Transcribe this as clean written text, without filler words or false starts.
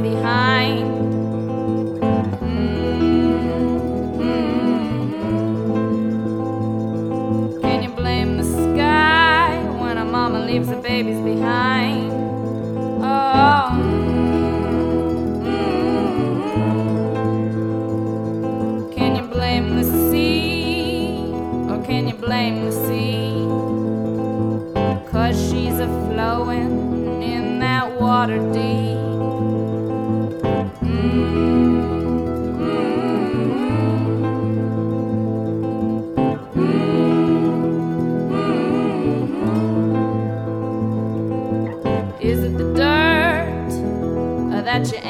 behind. Can you blame the sky when a mama leaves the babies behind?